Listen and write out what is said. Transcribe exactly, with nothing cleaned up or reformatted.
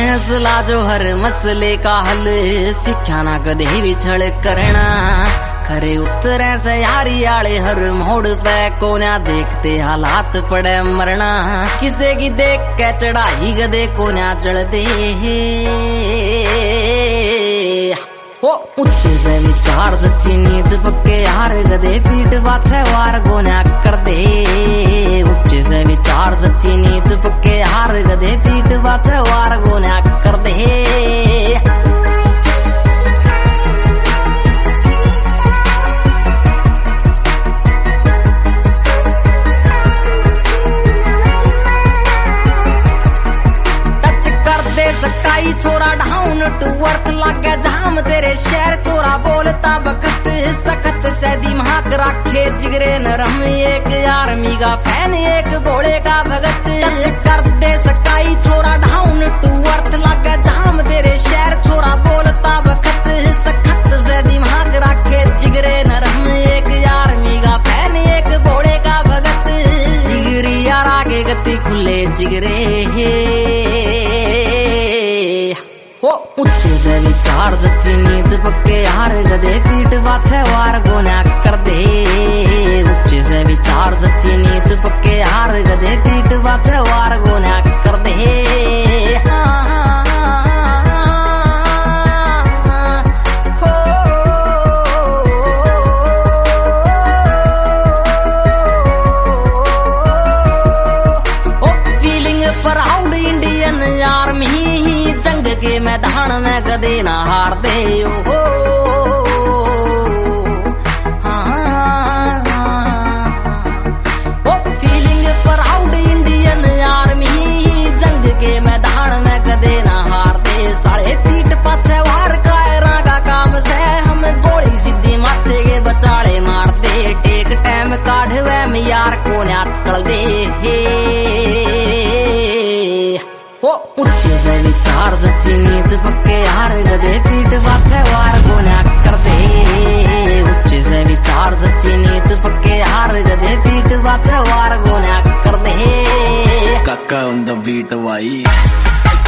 फैसला जो हर मसले का हल, सिक्ख्या ना कदे भी छल करना। खरे उतरे से यारी आले हर मोड़ पे कोन्या देखते हालात पड़े मरना। किसे की देख के चढ़ाई गदे कोन्या चढ़ दे हो। ऊंचे से विचार सच्ची नींद पक्के यार गदे पीठ पाछे वार गोन्या कर दे। ऊंचे से विचार सच्ची नींद पक्के यार गदे पीठ पाछे वार गोन्या कर दे। सकाई छोरा डाउन टू अर्थ लागे जाम तेरे शहर चोरा बोलता बखत सखत से दिमाग रखे जिगरे नरम। एक आर्मी का फैन एक भोले का भगत, टच कर दे सकाई छोरा डाउन टू अर्थ लागे जाम तेरे शहर चोरा बोलता बखत सखत से दिमाग रखे जिगरे नरम। एक आर्मी का फैन एक भोले का भगत, जिगरी यार आगे गति खुले जिगरे हो। ऊंचे से विचार सच्ची नींद पक्के यार गदे पीठ पाछे वार गोन्या कर दे। ऊंचे से विचार सच्ची नींद पक्के यार गदे पीठ पाछे वार गोन्या कर दे। फीलिंग प्राउड इंडियन आर्मी, जंग के मैदान में कदे ना हार दे हो। ओ फीलिंग प्राउड इंडियन आर्मी, जंग के मैदान में कदे ना हार दे। साले पीठ पाछे वार कायरा का काम से हम गोली सीधी माथे के बचाले मार दे। टेक टाइम काढ़वे में यार को ना टल दे हो। ऊंचे से विचार सच्ची नींद पक्के यार गदे पीठ पाछे वार गोन्या कर दे। ऊंचे से विचार सच्ची नींद पक्के यार गदे पीठ पाछे वार गोन्या कर दे। काका ऑन द बीट भाई।